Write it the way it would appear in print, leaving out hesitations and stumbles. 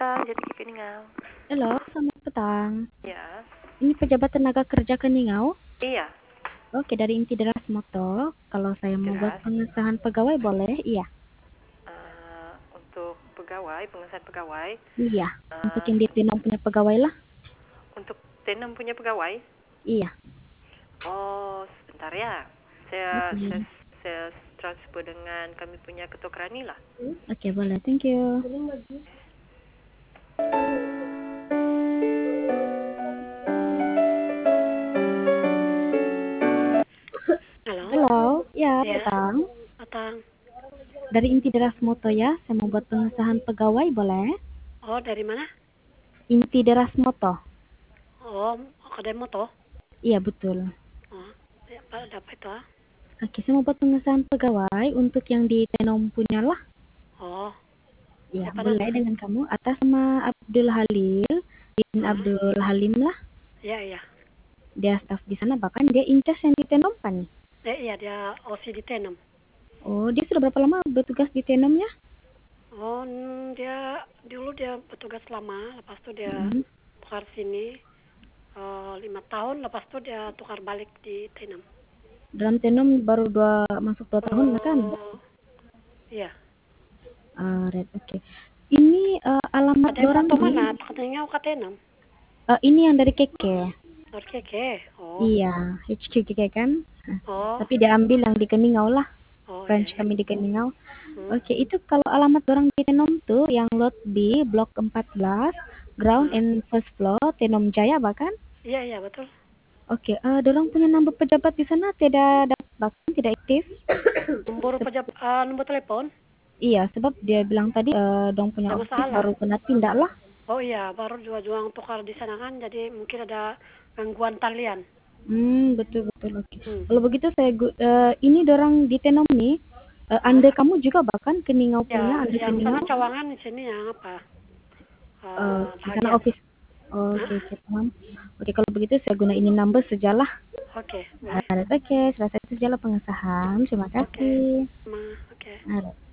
petang, jadi Keningau. Halo, selamat petang. Ya, Ini pejabat tenaga kerja Keningau. iya, Oke, dari Inti Deras Moto. Kalau saya mau buat jelas. pengesahan pegawai boleh? Iya. Untuk pegawai, pengesahan pegawai, Iya. Untuk eh, yang di Tenom punya pegawai lah. untuk Tenem punya pegawai. Iya. Oh, sebentar ya. Saya, saya, Oke. saya transfer dengan kami punya ketua Krani lah. Oke, boleh. Thank you. Halo, Halo, ya, ya, petang. Atang. Dari Inti Deras Moto ya. Saya mau buat pengesahan pegawai boleh? Oh, dari mana? Inti Deras Moto. Oh, kedai moto. Iya, betul. Oh, ya, Pak, ada apa itu? Oke, saya mau buat pengesahan pegawai untuk yang di Tenom punya lah. Oh, Iya, siapa boleh nama? dengan kamu. Atas sama Abdul Halil. Bin Ah, Abdul Halim lah. iya, iya. Dia staff di sana, bahkan dia incas yang di Tenom kan nih. Iya, dia OC di Tenom. Oh, dia sudah berapa lama bertugas di Tenomnya? Oh, dia dulu dia bertugas lama, lepas itu dia Mm. tukar sini 5 tahun, lepas itu dia tukar balik di Tenom. Dalam Tenom baru masuk 2 tahun lah kan? Oh, iya. Right, oke. Ini alamat Kedai dorang moto di, mana? Katanya ke Tenom. ini yang dari Keke. Oke, oke. Oh, Iya, HQ Keke kan? oh, Tapi dia ambil yang di Keningau lah. oh, iya, Branch iya. kami di Keningau. Hmm, Oke, itu kalau alamat dorang di Tenom tuh yang lot B, Blok 14, ground ah, and first floor, Tenom Jaya bahkan. iya, iya, betul. Oke, dorang punya nomor pejabat di sana tidak dapat bahkan tidak aktif. Nomor telepon. Iya, sebab dia bilang tadi dong punya Ada office masalah. baru kena tindak lah. Oh iya, baru jual-jual tukar di sana kan, jadi mungkin ada gangguan talian. Betul betul. Oke. Hmm. Kalau begitu ini dorang di Tenom nih. Anda Ah, kamu juga bahkan Keningau ya, punya, Anda yang sana Keningau. cawangan di sini yang apa? Di sana Bahagian. office. Hah? Oke, oke, paham. Oke, kalau begitu saya guna ini number sajalah. Oke, boleh. Oke, selesai itu sajalah pengesahan. Terima Oke, kasih. Ma, oke. Alright.